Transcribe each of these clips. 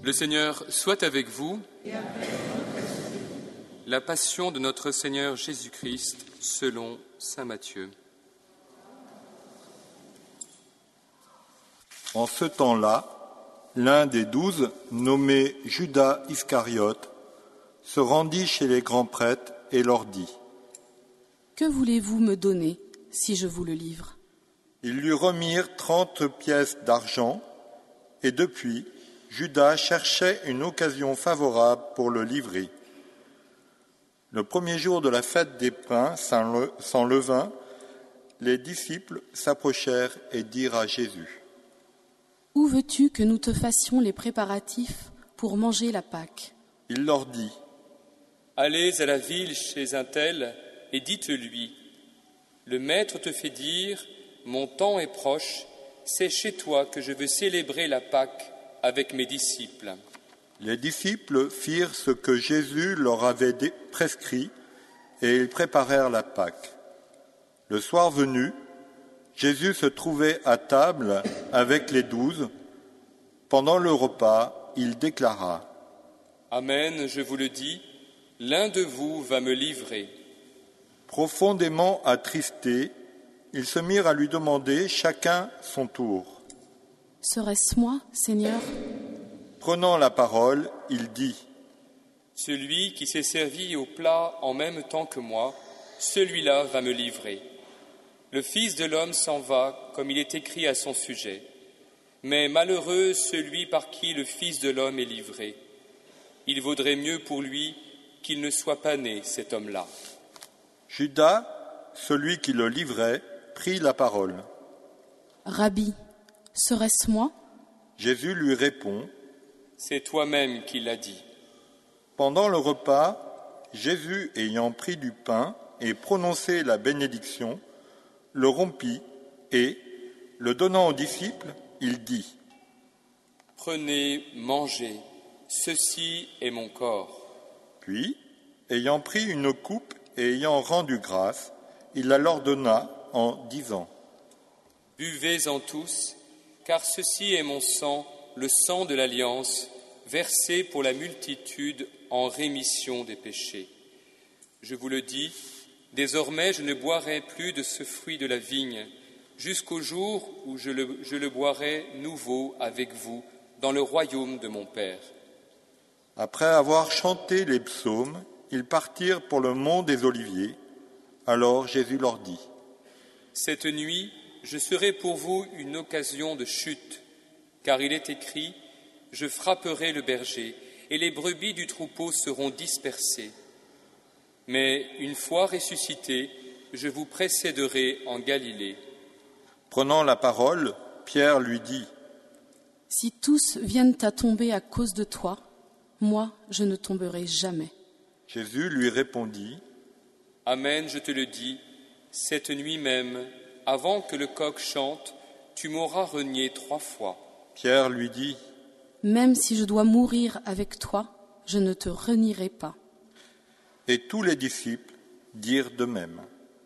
Le Seigneur soit avec vous. La passion de notre Seigneur Jésus-Christ selon saint Matthieu. En ce temps-là, l'un des 12, nommé Judas Iscariote, se rendit chez les grands prêtres et leur dit : « Que voulez-vous me donner si je vous le livre ? » Ils lui remirent 30 pièces d'argent, et depuis, Judas cherchait une occasion favorable pour le livrer. Le premier jour de la fête des pains sans levain, les disciples s'approchèrent et dirent à Jésus : « Où veux-tu que nous te fassions les préparatifs pour manger la Pâque ? » Il leur dit : « Allez à la ville chez un tel et dites-lui : le Maître te fait dire, mon temps est proche, c'est chez toi que je veux célébrer la Pâque avec mes disciples. » Les disciples firent ce que Jésus leur avait prescrit et ils préparèrent la Pâque. Le soir venu, Jésus se trouvait à table avec les 12. Pendant le repas, il déclara : « Amen, je vous le dis, l'un de vous va me livrer. » Profondément attristés, ils se mirent à lui demander chacun son tour. « Serait-ce moi, Seigneur ? » Prenant la parole, il dit : « Celui qui s'est servi au plat en même temps que moi, celui-là va me livrer. Le Fils de l'homme s'en va, comme il est écrit à son sujet. Mais malheureux celui par qui le Fils de l'homme est livré. Il vaudrait mieux pour lui qu'il ne soit pas né, cet homme-là. » Judas, celui qui le livrait, prit la parole. « Rabbi, serait-ce moi ? » Jésus lui répond : « C'est toi-même qui l'as dit. » Pendant le repas, Jésus, ayant pris du pain et prononcé la bénédiction, le rompit et, le donnant aux disciples, il dit : « Prenez, mangez, ceci est mon corps. » Puis, ayant pris une coupe et ayant rendu grâce, il la leur donna en disant : « Buvez-en tous, car ceci est mon sang, le sang de l'Alliance, versé pour la multitude en rémission des péchés. Je vous le dis, désormais je ne boirai plus de ce fruit de la vigne, jusqu'au jour où je le boirai nouveau avec vous dans le royaume de mon Père. » Après avoir chanté les psaumes, ils partirent pour le mont des Oliviers. Alors Jésus leur dit : « Cette nuit, je serai pour vous une occasion de chute, car il est écrit : je frapperai le berger, et les brebis du troupeau seront dispersées. Mais une fois ressuscité, je vous précéderai en Galilée. » Prenant la parole, Pierre lui dit : « Si tous viennent à tomber à cause de toi, moi, je ne tomberai jamais. » Jésus lui répondit : « Amen, je te le dis, cette nuit même, avant que le coq chante, tu m'auras renié 3 fois. » Pierre lui dit : « Même si je dois mourir avec toi, je ne te renierai pas. » Et tous les disciples dirent de même.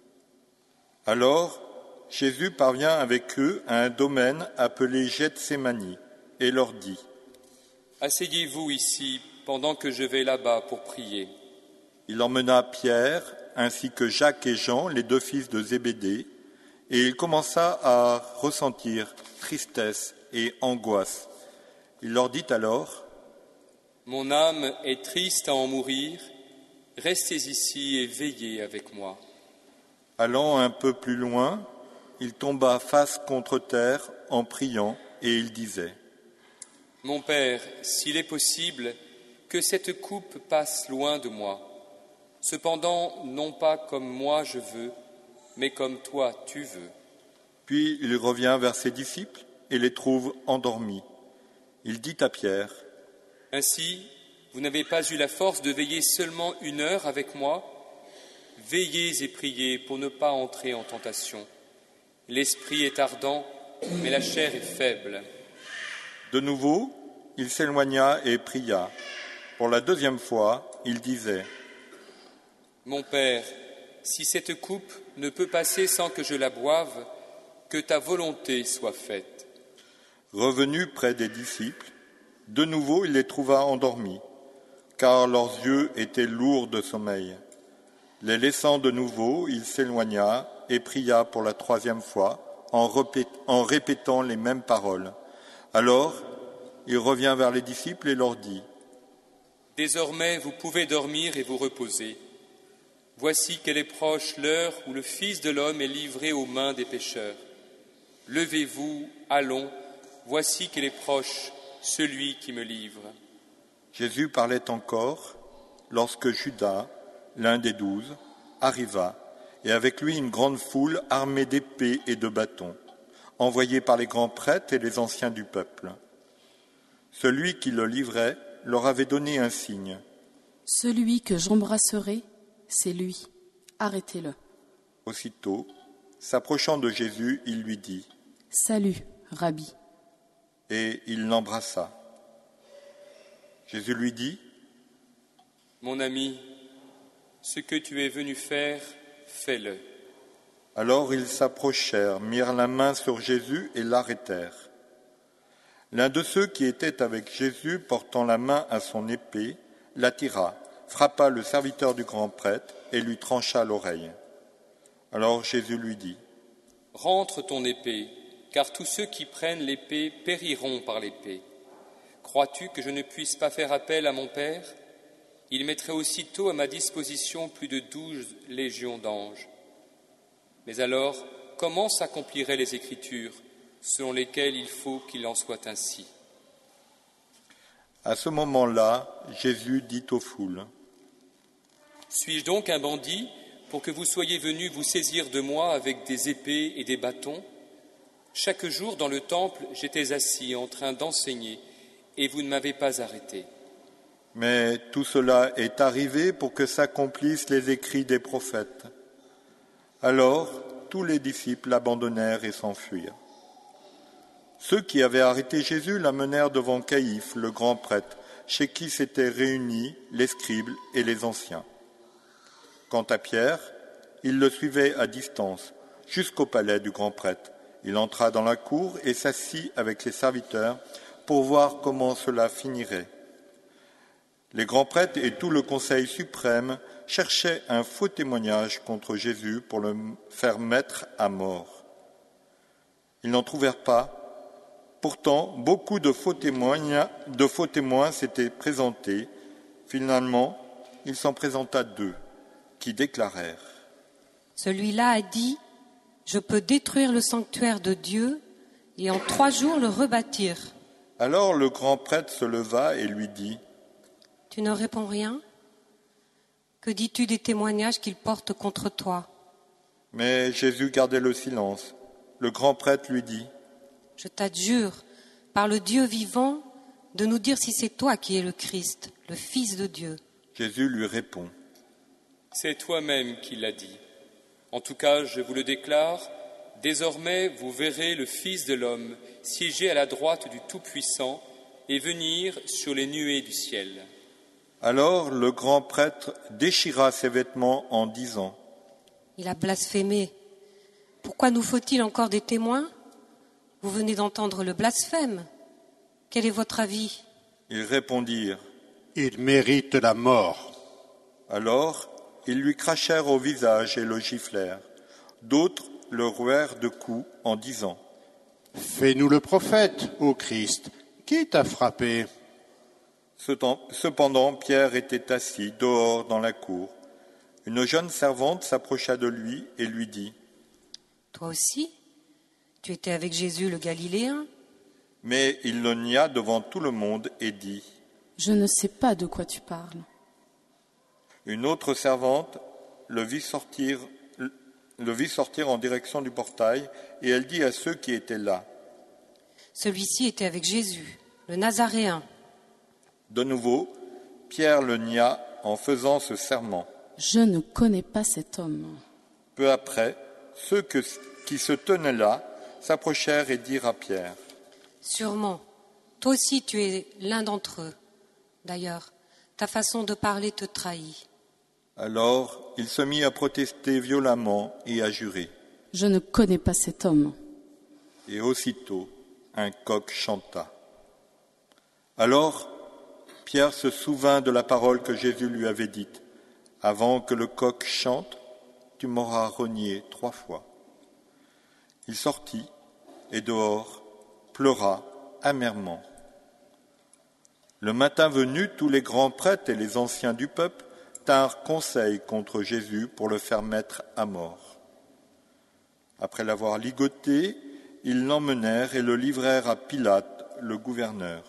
Alors, Jésus parvient avec eux à un domaine appelé Gethsémani et leur dit : « Asseyez-vous ici pendant que je vais là-bas pour prier. » Il emmena Pierre ainsi que Jacques et Jean, les 2 fils de Zébédée, et il commença à ressentir tristesse et angoisse. Il leur dit alors : « Mon âme est triste à en mourir, restez ici et veillez avec moi. » Allant un peu plus loin, il tomba face contre terre en priant et il disait : « Mon Père, s'il est possible, que cette coupe passe loin de moi. Cependant, non pas comme moi je veux, mais comme toi tu veux. » Puis il revient vers ses disciples et les trouve endormis. Il dit à Pierre : « Ainsi, vous n'avez pas eu la force de veiller seulement 1 heure avec moi ? Veillez et priez pour ne pas entrer en tentation. L'esprit est ardent, mais la chair est faible. » De nouveau, il s'éloigna et pria. Pour la 2e fois, il disait : « Mon Père, si cette coupe ne peut passer sans que je la boive, que ta volonté soit faite. » Revenu près des disciples, De nouveau, il les trouva endormis, car leurs yeux étaient lourds de sommeil. Les laissant de nouveau, il s'éloigna et pria pour la 3e fois, en répétant les mêmes paroles. Alors, il revint vers les disciples et leur dit : « Désormais, vous pouvez dormir et vous reposer. Voici qu'elle est proche l'heure où le Fils de l'homme est livré aux mains des pécheurs. Levez-vous, allons, voici qu'elle est proche, celui qui me livre. » Jésus parlait encore lorsque Judas, l'un des 12, arriva, et avec lui une grande foule armée d'épées et de bâtons, envoyée par les grands prêtres et les anciens du peuple. Celui qui le livrait leur avait donné un signe. « Celui que j'embrasserai, c'est lui. Arrêtez-le. » Aussitôt, s'approchant de Jésus, il lui dit : « Salut, Rabbi. » Et il l'embrassa. Jésus lui dit : « Mon ami, ce que tu es venu faire, fais-le. » Alors ils s'approchèrent, mirent la main sur Jésus et l'arrêtèrent. L'un de ceux qui étaient avec Jésus, portant la main à son épée, l'attira, frappa le serviteur du grand prêtre et lui trancha l'oreille. Alors Jésus lui dit : « Rentre ton épée, car tous ceux qui prennent l'épée périront par l'épée. Crois-tu que je ne puisse pas faire appel à mon Père ? Il mettrait aussitôt à ma disposition plus de 12 légions d'anges. Mais alors, comment s'accompliraient les Écritures, selon lesquelles il faut qu'il en soit ainsi ? » À ce moment-là, Jésus dit aux foules : « Suis-je donc un bandit pour que vous soyez venus vous saisir de moi avec des épées et des bâtons ? Chaque jour dans le temple, j'étais assis en train d'enseigner et vous ne m'avez pas arrêté. Mais tout cela est arrivé pour que s'accomplissent les écrits des prophètes. » Alors, tous les disciples l'abandonnèrent et s'enfuirent. Ceux qui avaient arrêté Jésus l'amenèrent devant Caïphe, le grand prêtre, chez qui s'étaient réunis les scribes et les anciens. Quant à Pierre, il le suivait à distance, jusqu'au palais du grand prêtre. Il entra dans la cour et s'assit avec les serviteurs pour voir comment cela finirait. Les grands prêtres et tout le conseil suprême cherchaient un faux témoignage contre Jésus pour le faire mettre à mort. Ils n'en trouvèrent pas. Pourtant, beaucoup de faux témoins s'étaient présentés. Finalement, il s'en présenta 2, qui déclarèrent : « Celui-là a dit : je peux détruire le sanctuaire de Dieu et en 3 jours le rebâtir. » Alors le grand prêtre se leva et lui dit : « Tu ne réponds rien ? Que dis-tu des témoignages qu'il porte contre toi ? » Mais Jésus gardait le silence. Le grand prêtre lui dit : « Je t'adjure, par le Dieu vivant, de nous dire si c'est toi qui es le Christ, le Fils de Dieu. » Jésus lui répond : « C'est toi-même qui l'as dit. En tout cas, je vous le déclare, désormais vous verrez le Fils de l'homme siéger à la droite du Tout-Puissant et venir sur les nuées du ciel. » Alors le grand prêtre déchira ses vêtements en disant : « Il a blasphémé. Pourquoi nous faut-il encore des témoins ? Vous venez d'entendre le blasphème. Quel est votre avis ? » Ils répondirent : « Il mérite la mort. » Alors ils lui crachèrent au visage et le giflèrent. D'autres le rouèrent de coups en disant : « Fais-nous le prophète, ô Christ. Qui t'a frappé ? » Cependant, Pierre était assis dehors dans la cour. Une jeune servante s'approcha de lui et lui dit : « Toi aussi, tu étais avec Jésus le Galiléen ? » Mais il le nia devant tout le monde et dit : « Je ne sais pas de quoi tu parles. » Une autre servante le vit sortir en direction du portail et elle dit à ceux qui étaient là : « Celui-ci était avec Jésus, le Nazaréen. » De nouveau, Pierre le nia en faisant ce serment. « Je ne connais pas cet homme. » Peu après, ceux qui se tenaient là s'approchèrent et dirent à Pierre : « Sûrement, toi aussi tu es l'un d'entre eux. D'ailleurs, ta façon de parler te trahit. » Alors il se mit à protester violemment et à jurer. « Je ne connais pas cet homme. » Et aussitôt, un coq chanta. Alors, Pierre se souvint de la parole que Jésus lui avait dite. « Avant que le coq chante, tu m'auras renié 3 fois. » Il sortit et dehors pleura amèrement. Le matin venu, tous les grands prêtres et les anciens du peuple tinrent conseil contre Jésus pour le faire mettre à mort. Après l'avoir ligoté, ils l'emmenèrent et le livrèrent à Pilate, le gouverneur.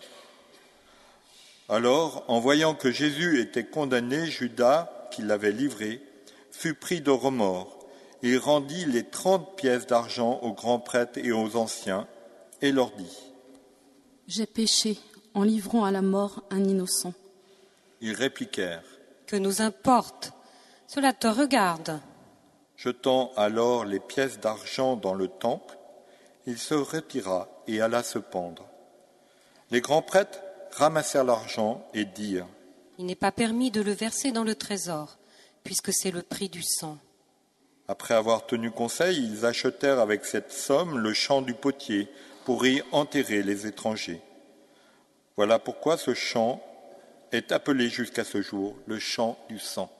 Alors, en voyant que Jésus était condamné, Judas, qui l'avait livré, fut pris de remords. Il rendit les 30 pièces d'argent aux grands prêtres et aux anciens et leur dit : « J'ai péché en livrant à la mort un innocent. » Ils répliquèrent : « Que nous importe ? Cela te regarde. » Jetant alors les pièces d'argent dans le temple, il se retira et alla se pendre. Les grands prêtres ramassèrent l'argent et dirent : « Il n'est pas permis de le verser dans le trésor, puisque c'est le prix du sang. » Après avoir tenu conseil, ils achetèrent avec cette somme le champ du potier pour y enterrer les étrangers. Voilà pourquoi ce champ est appelé jusqu'à ce jour le champ du sang.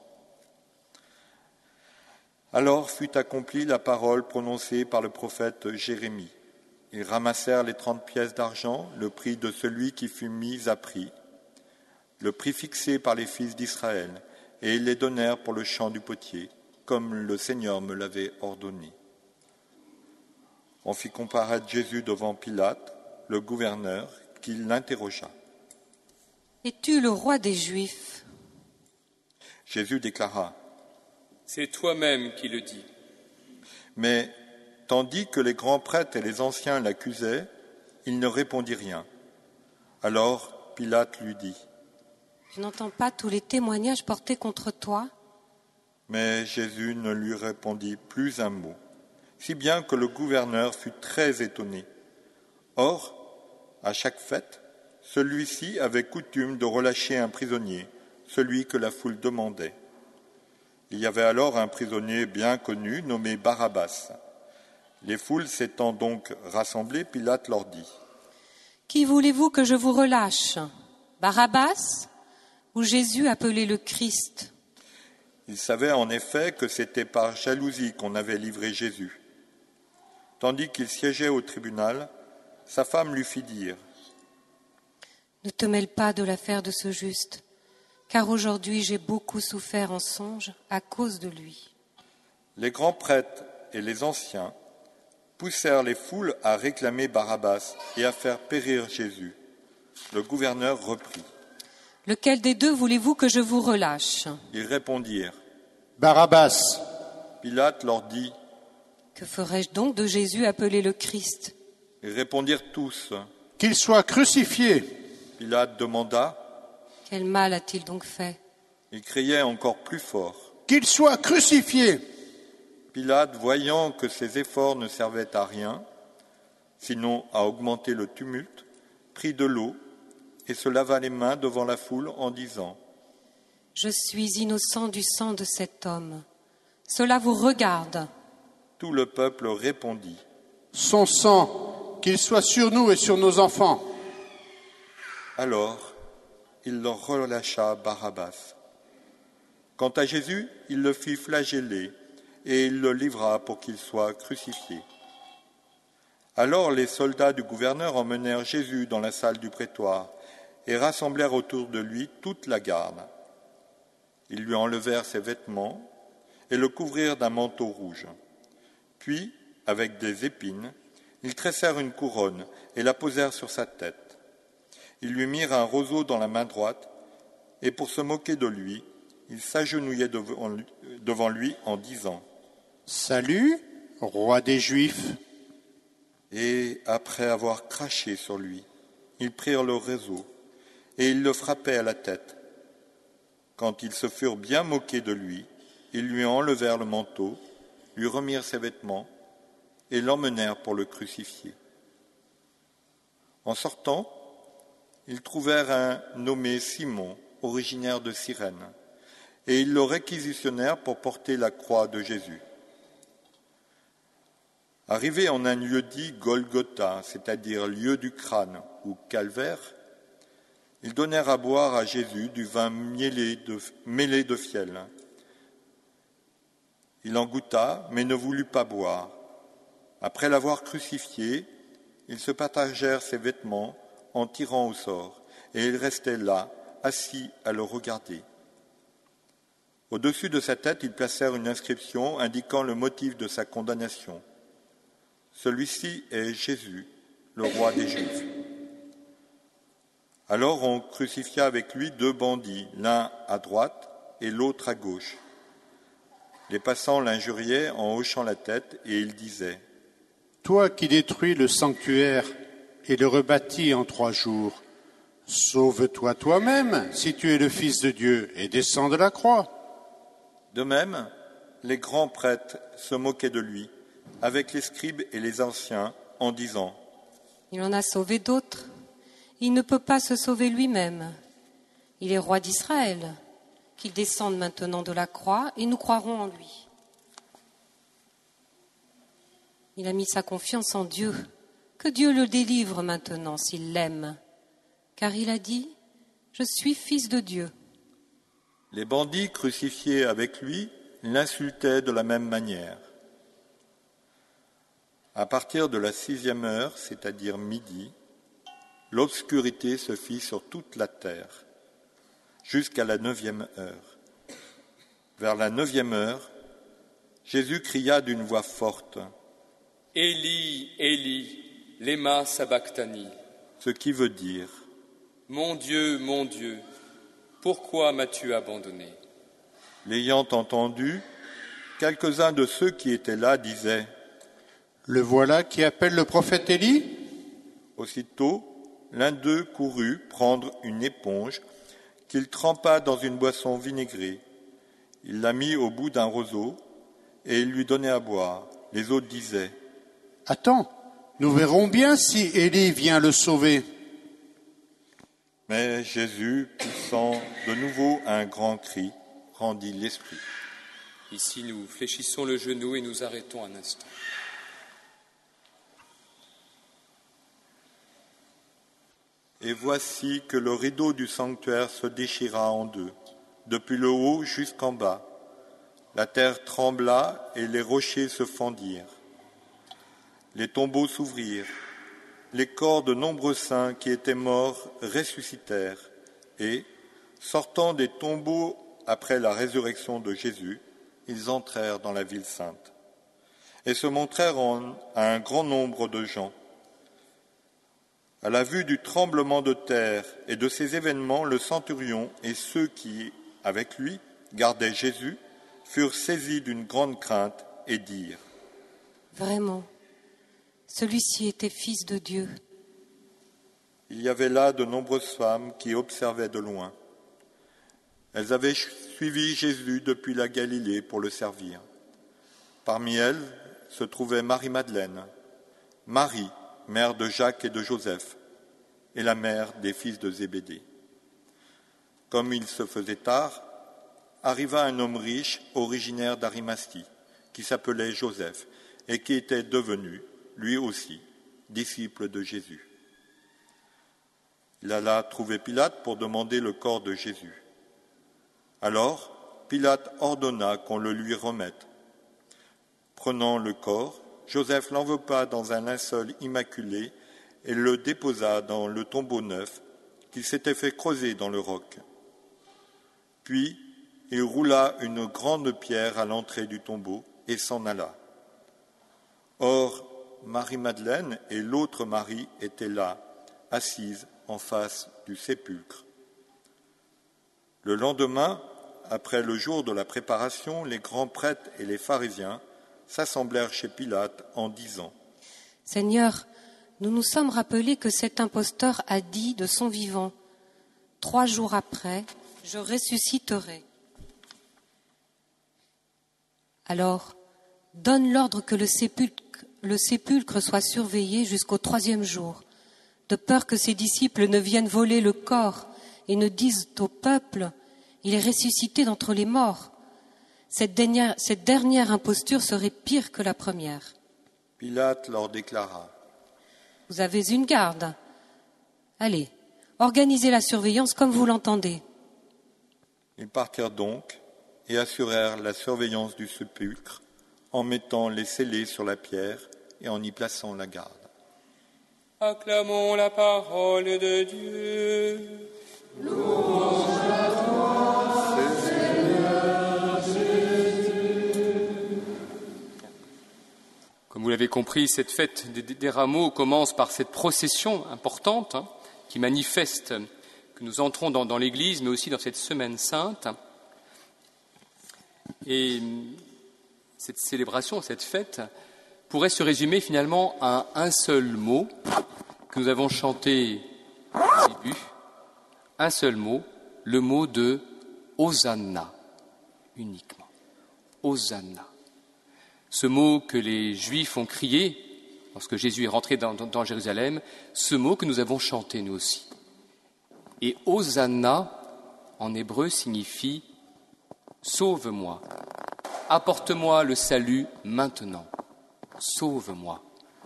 Alors fut accomplie la parole prononcée par le prophète Jérémie. Ils ramassèrent les 30 pièces d'argent, le prix de celui qui fut mis à prix, le prix fixé par les fils d'Israël, et ils les donnèrent pour le champ du potier, comme le Seigneur me l'avait ordonné. On fit comparaître Jésus devant Pilate, le gouverneur, qui l'interrogea. « Es-tu le roi des Juifs ?» Jésus déclara : « C'est toi-même qui le dis. » Mais, tandis que les grands prêtres et les anciens l'accusaient, il ne répondit rien. Alors Pilate lui dit : « Je n'entends pas tous les témoignages portés contre toi. » Mais Jésus ne lui répondit plus un mot, si bien que le gouverneur fut très étonné. Or, à chaque fête, celui-ci avait coutume de relâcher un prisonnier, celui que la foule demandait. Il y avait alors un prisonnier bien connu nommé Barabbas. Les foules s'étant donc rassemblées, Pilate leur dit : « Qui voulez-vous que je vous relâche ? Barabbas ou Jésus appelé le Christ ?» Il savait en effet que c'était par jalousie qu'on avait livré Jésus. Tandis qu'il siégeait au tribunal, sa femme lui fit dire : « Ne te mêle pas de l'affaire de ce juste, car aujourd'hui j'ai beaucoup souffert en songe à cause de lui. » Les grands prêtres et les anciens poussèrent les foules à réclamer Barabbas et à faire périr Jésus. Le gouverneur reprit : « Lequel des deux voulez-vous que je vous relâche ? » Ils répondirent : Barabbas. Pilate leur dit : « Que ferai-je donc de Jésus appelé le Christ ?» Ils répondirent tous. Qu'il soit crucifié. Pilate demanda. Quel mal a-t-il donc fait ? Ils criaient encore plus fort. Qu'il soit crucifié. Pilate, voyant que ses efforts ne servaient à rien, sinon à augmenter le tumulte, prit de l'eau et se lava les mains devant la foule en disant : « Je suis innocent du sang de cet homme. Cela vous regarde. » Tout le peuple répondit : Son sang, qu'il soit sur nous et sur nos enfants. Alors, il leur relâcha Barabbas. Quant à Jésus, il le fit flageller et il le livra pour qu'il soit crucifié. Alors les soldats du gouverneur emmenèrent Jésus dans la salle du prétoire et rassemblèrent autour de lui toute la garde. Ils lui enlevèrent ses vêtements et le couvrirent d'un manteau rouge. Puis, avec des épines, ils tressèrent une couronne et la posèrent sur sa tête. Ils lui mirent un roseau dans la main droite et pour se moquer de lui, ils s'agenouillaient devant lui en disant : Salut, roi des Juifs. Et après avoir craché sur lui, ils prirent le roseau et ils le frappaient à la tête. Quand ils se furent bien moqués de lui, ils lui enlevèrent le manteau, lui remirent ses vêtements et l'emmenèrent pour le crucifier. En sortant, ils trouvèrent un nommé Simon, originaire de Cyrène, et ils le réquisitionnèrent pour porter la croix de Jésus. Arrivés en un lieu dit Golgotha, c'est-à-dire lieu du crâne ou calvaire, Ils donnèrent à boire à Jésus du vin mêlé de fiel. Il en goûta, mais ne voulut pas boire. Après l'avoir crucifié, ils se partagèrent ses vêtements en tirant au sort, et ils restaient là, assis à le regarder. Au-dessus de sa tête, ils placèrent une inscription indiquant le motif de sa condamnation. Celui-ci est Jésus, le roi des Juifs. Alors on crucifia avec lui 2 bandits, l'un à droite et l'autre à gauche. Les passants l'injuriaient en hochant la tête et ils disaient : « Toi qui détruis le sanctuaire et le rebâtis en 3 jours, sauve-toi toi-même si tu es le Fils de Dieu et descends de la croix. » De même, les grands prêtres se moquaient de lui, avec les scribes et les anciens, en disant : « Il en a sauvé d'autres. Il ne peut pas se sauver lui-même. Il est roi d'Israël. Qu'il descende maintenant de la croix et nous croirons en lui. » Il a mis sa confiance en Dieu. Que Dieu le délivre maintenant s'il l'aime. Car il a dit : « Je suis fils de Dieu. » Les bandits crucifiés avec lui l'insultaient de la même manière. À partir de la 6e heure, c'est-à-dire midi, l'obscurité se fit sur toute la terre, jusqu'à la 9e heure. Vers la 9e heure, Jésus cria d'une voix forte : « Élie, Élie, lema sabachthani » ce qui veut dire : « Mon Dieu, pourquoi m'as-tu abandonné ?» L'ayant entendu, quelques-uns de ceux qui étaient là disaient : « Le voilà qui appelle le prophète Élie ?» Aussitôt, l'un d'eux courut prendre une éponge qu'il trempa dans une boisson vinaigrée. Il la mit au bout d'un roseau et il lui donnait à boire. Les autres disaient : « Attends, nous verrons bien si Élie vient le sauver. » Mais Jésus, poussant de nouveau un grand cri, rendit l'esprit. Ici, nous fléchissons le genou et nous arrêtons un instant. Et voici que le rideau du sanctuaire se déchira en 2, depuis le haut jusqu'en bas. La terre trembla et les rochers se fendirent. Les tombeaux s'ouvrirent. Les corps de nombreux saints qui étaient morts ressuscitèrent et, sortant des tombeaux après la résurrection de Jésus, ils entrèrent dans la ville sainte et se montrèrent à un grand nombre de gens. À la vue du tremblement de terre et de ces événements, le centurion et ceux qui, avec lui, gardaient Jésus, furent saisis d'une grande crainte et dirent : « Vraiment, celui-ci était fils de Dieu. » Il y avait là de nombreuses femmes qui observaient de loin. Elles avaient suivi Jésus depuis la Galilée pour le servir. Parmi elles se trouvait Marie-Madeleine, Marie, mère de Jacques et de Joseph, et la mère des fils de Zébédée. Comme il se faisait tard, arriva un homme riche, originaire d'Arimathie, qui s'appelait Joseph, et qui était devenu, lui aussi, disciple de Jésus. Il alla trouver Pilate pour demander le corps de Jésus. Alors, Pilate ordonna qu'on le lui remette. Prenant le corps, Joseph l'enveloppa dans un linceul immaculé et le déposa dans le tombeau neuf qu'il s'était fait creuser dans le roc. Puis, il roula une grande pierre à l'entrée du tombeau et s'en alla. Or, Marie-Madeleine et l'autre Marie étaient là, assises en face du sépulcre. Le lendemain, après le jour de la préparation, les grands prêtres et les pharisiens s'assemblèrent chez Pilate en disant : « Seigneur, nous nous sommes rappelés que cet imposteur a dit de son vivant : 3 jours après, je ressusciterai. Alors, donne l'ordre que le sépulcre soit surveillé jusqu'au 3e jour, de peur que ses disciples ne viennent voler le corps et ne disent au peuple : il est ressuscité d'entre les morts. Cette dernière imposture serait pire que la première. » Pilate leur déclara : « Vous avez une garde. Allez, Organisez la surveillance comme vous l'entendez. » Ils partirent donc et assurèrent la surveillance du sépulcre en mettant les scellés sur la pierre et en y plaçant la garde. Acclamons la parole de Dieu. Louange à toi, Seigneur Jésus. Comme vous l'avez compris, cette fête des rameaux commence par cette procession importante qui manifeste que nous entrons dans l'Église, mais aussi dans cette semaine sainte. Et cette célébration, cette fête, pourrait se résumer finalement à un seul mot que nous avons chanté au début, un seul mot, le mot de Hosanna, uniquement. Hosanna. Ce mot que les Juifs ont crié lorsque Jésus est rentré dans Jérusalem, ce mot que nous avons chanté nous aussi. Et Hosanna, en hébreu, signifie « Sauve-moi, apporte-moi le salut maintenant, sauve-moi ».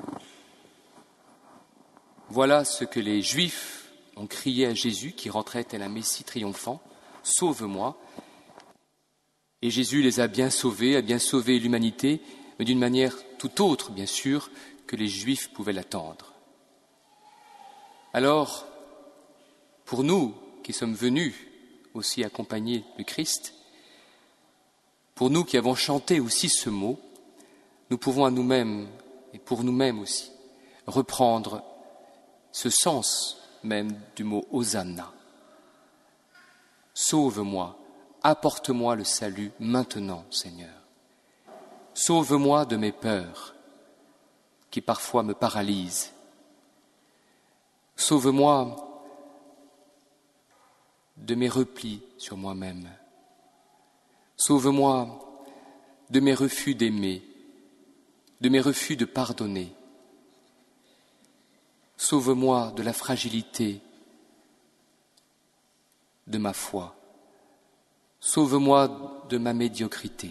Voilà ce que les Juifs ont crié à Jésus qui rentrait tel un Messie triomphant, « Sauve-moi ». Et Jésus les a bien sauvés l'humanité, mais d'une manière tout autre, bien sûr, que les Juifs pouvaient l'attendre. Alors, pour nous qui sommes venus aussi accompagner le Christ, pour nous qui avons chanté aussi ce mot, nous pouvons à nous-mêmes, et pour nous-mêmes aussi, reprendre ce sens même du mot Hosanna. Sauve-moi, apporte-moi le salut maintenant, Seigneur. Sauve-moi de mes peurs qui parfois me paralysent. Sauve-moi de mes replis sur moi-même. Sauve-moi de mes refus d'aimer, de mes refus de pardonner. Sauve-moi de la fragilité de ma foi. Sauve-moi de ma médiocrité,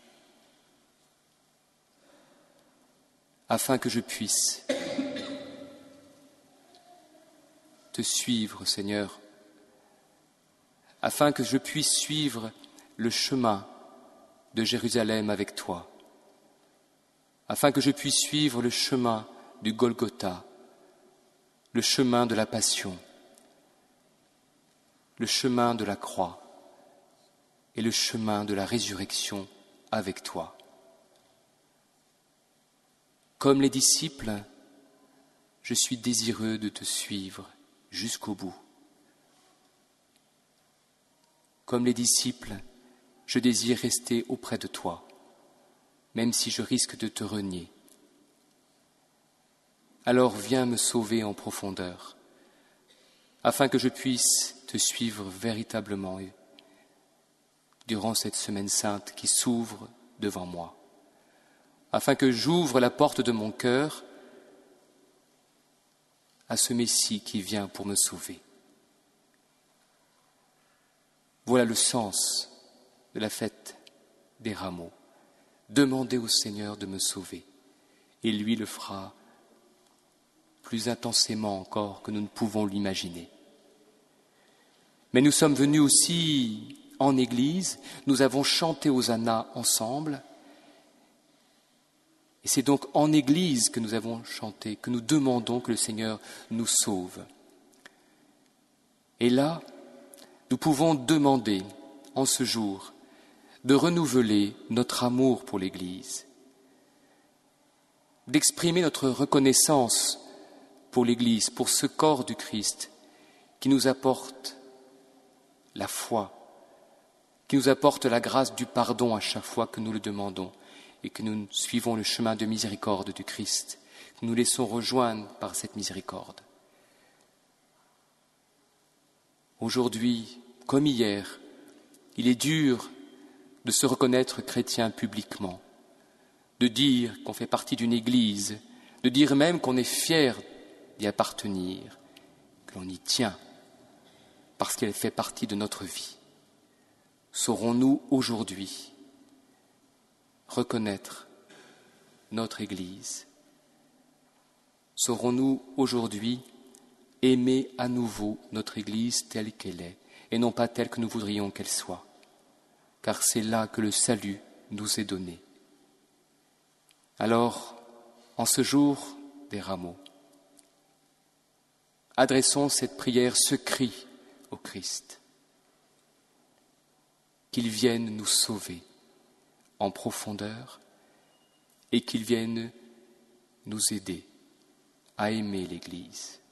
afin que je puisse te suivre, Seigneur, afin que je puisse suivre le chemin de Jérusalem avec toi, afin que je puisse suivre le chemin du Golgotha, le chemin de la passion, le chemin de la croix et le chemin de la résurrection avec toi. Comme les disciples, je suis désireux de te suivre jusqu'au bout. Comme les disciples, je désire rester auprès de toi, même si je risque de te renier. Alors viens me sauver en profondeur, afin que je puisse te suivre véritablement durant cette semaine sainte qui s'ouvre devant moi, afin que j'ouvre la porte de mon cœur à ce Messie qui vient pour me sauver. Voilà le sens de la fête des rameaux. Demandez au Seigneur de me sauver, et lui le fera plus intensément encore que nous ne pouvons l'imaginer. Mais nous sommes venus aussi en Église, nous avons chanté Hosanna ensemble, et c'est donc en Église que nous avons chanté, que nous demandons que le Seigneur nous sauve. Et là, nous pouvons demander en ce jour de renouveler notre amour pour l'Église, d'exprimer notre reconnaissance pour l'Église, pour ce corps du Christ qui nous apporte la foi, qui nous apporte la grâce du pardon à chaque fois que nous le demandons et que nous suivons le chemin de miséricorde du Christ, que nous laissons rejoindre par cette miséricorde. Aujourd'hui, comme hier, il est dur de se reconnaître chrétien publiquement, de dire qu'on fait partie d'une église, de dire même qu'on est fier d'y appartenir, que l'on y tient, parce qu'elle fait partie de notre vie. Saurons-nous aujourd'hui reconnaître notre Église? Saurons-nous aujourd'hui aimer à nouveau notre Église telle qu'elle est, et non pas telle que nous voudrions qu'elle soit, car c'est là que le salut nous est donné. Alors, en ce jour des rameaux, adressons cette prière, ce cri au Christ, qu'il vienne nous sauver en profondeur et qu'il vienne nous aider à aimer l'Église.